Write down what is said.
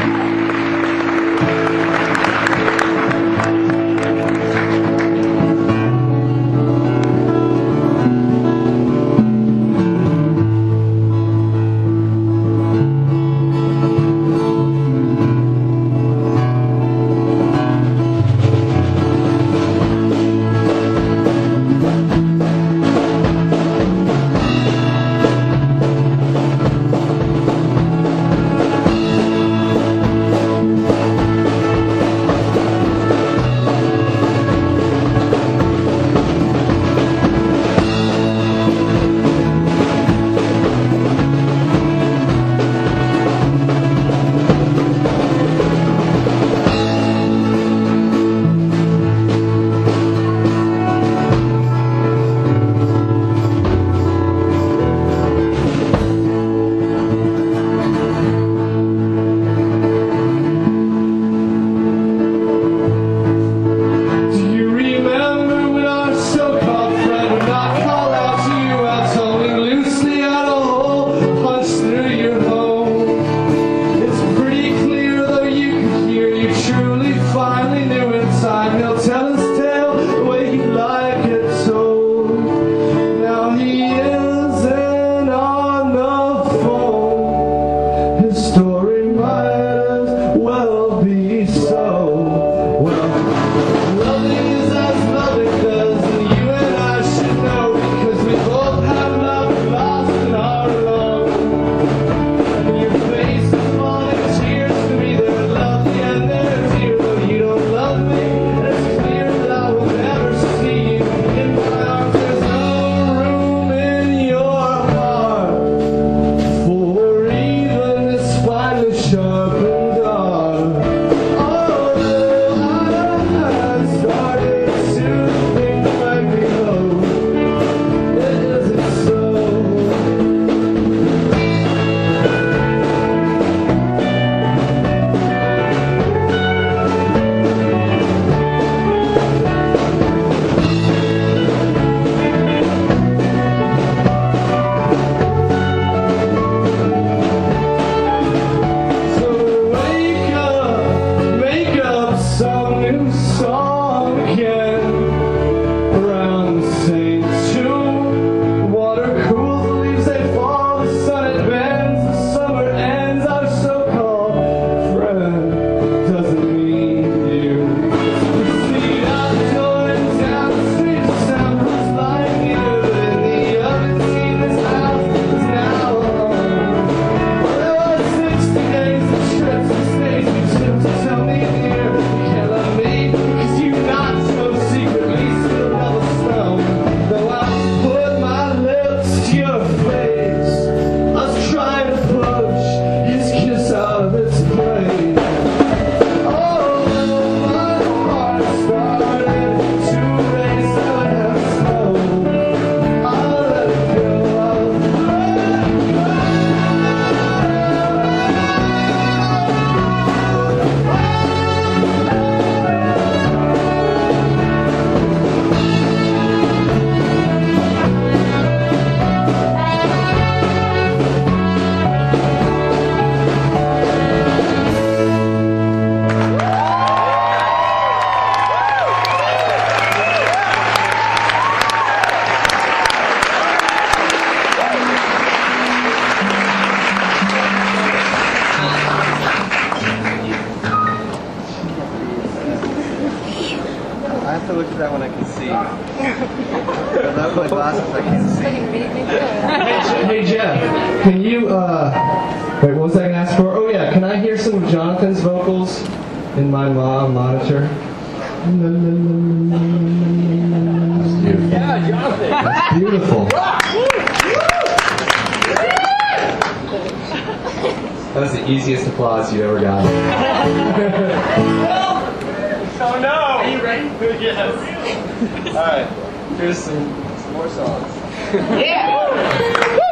have to look at that when I can see. Without my glasses, I can't see. Hey Jeff, can you, wait, what was I going to ask for? Oh yeah, can I hear some of Jonathan's vocals in my monitor? Yeah, Jonathan. That's beautiful. That was the easiest applause you ever got. Oh no! Are you ready? Yes. Alright, here's some more songs. Yeah!